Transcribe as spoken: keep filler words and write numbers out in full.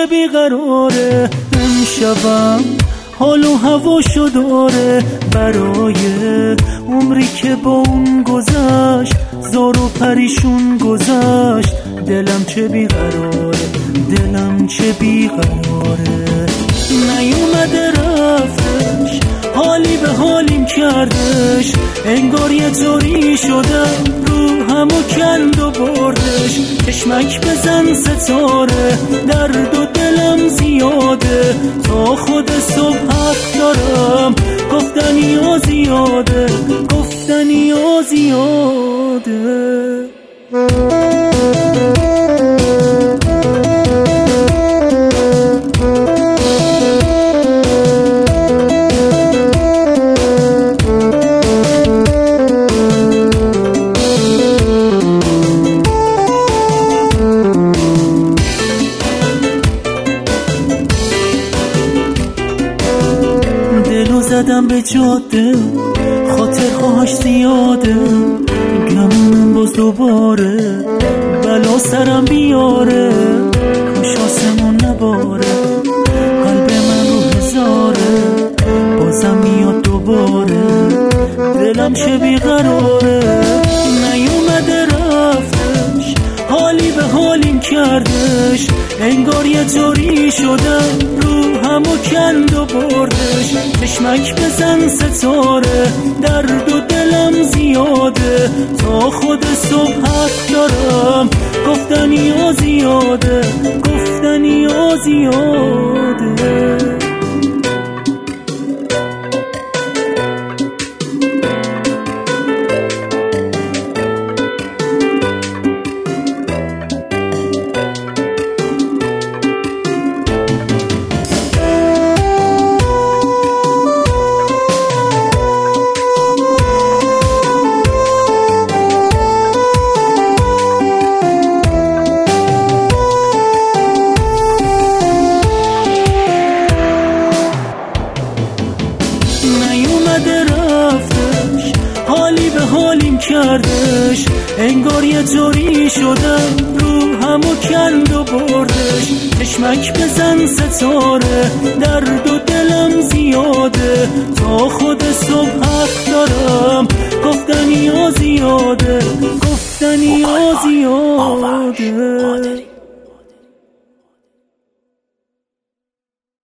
چه بیقراره امشبم حال و هواشو داره برای عمری که با اون گذشت زار و پریشون گذشت دلم چه بیقراره دلم چه بیقراره نیومده رفتش حالی به حالیم کردش انگار یه طوری شدم رو همو کند و بردش چشمک بزن ستاره درد و دلم زیاده تا خود صبح حق دارم گفتنی ها زیاده گفتنی ها زیاده دلو زدم به جاده خاطرهاش زیاده گمونم باز دوباره بلا سرم بیاره کاش آسمون نباره قلب من رو هزاره بازم میاد دوباره دلم چه بیقراره نیومده رفتش حالی به حالیم کردش انگار یه طوری شدم رو همو کند و بردش چشمک بزن ستاره درد و دلم زیاده تا خود صبح حق دارم گفتنی ها زیاده گفتنی ها زیاده رفتش حالی به حالیم کردش انگار یه طوری شدم رو همو کند و بردش چشمک بزن ستاره درد و دلم زیاده تا خود صبح حق دارم گفتنی ها زیاده گفتنی ها زیاده